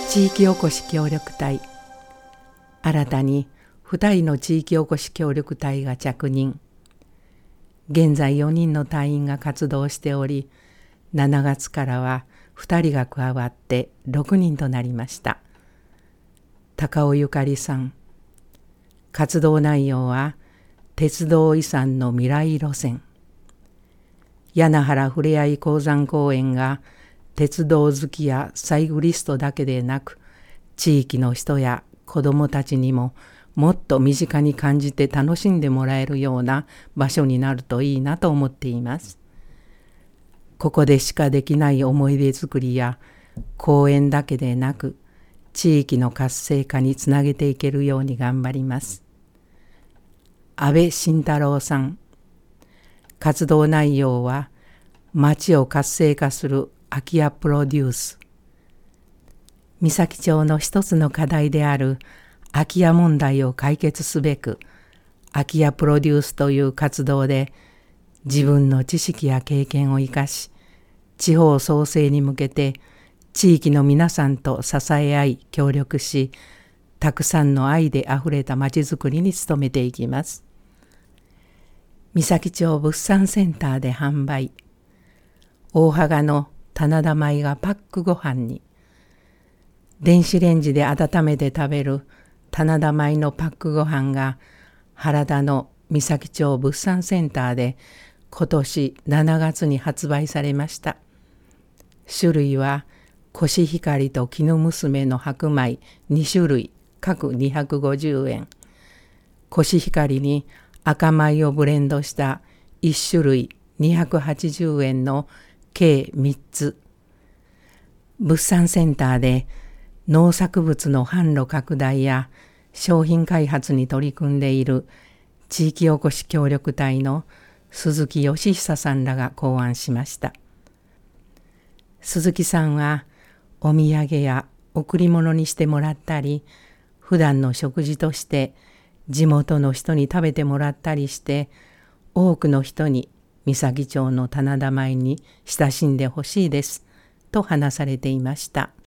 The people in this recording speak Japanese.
地域おこし協力隊。新たに2人の地域おこし協力隊が着任。現在4人の隊員が活動しており、7月からは2人が加わって6人となりました。高尾ゆかりさん。活動内容は鉄道遺産の未来路線。柳原ふれあい鉱山公園が鉄道好きやサイクリストだけでなく、地域の人や子どもたちにももっと身近に感じて楽しんでもらえるような場所になるといいなと思っています。ここでしかできない思い出作りや公園だけでなく、地域の活性化につなげていけるように頑張ります。安倍晋太郎さん。活動内容は町を活性化する空き家プロデュース。三崎町の一つの課題である空き家問題を解決すべく、空き家プロデュースという活動で自分の知識や経験を生かし、地方創生に向けて地域の皆さんと支え合い協力し、たくさんの愛であふれたまちづくりに努めていきます。三崎町物産センターで販売。大羽の棚田米がパックご飯に。電子レンジで温めて食べる棚田米のパックご飯が原田の三崎町物産センターで今年7月に発売されました。種類はコシヒカリと絹娘の白米2種類各250円。コシヒカリに赤米をブレンドした1種類280円の計3つ。物産センターで農作物の販路拡大や商品開発に取り組んでいる地域おこし協力隊の鈴木義久さんらが考案しました。鈴木さんはお土産や贈り物にしてもらったり、普段の食事として地元の人に食べてもらったりして、多くの人に三崎町の棚田米に親しんでほしいですと話されていました。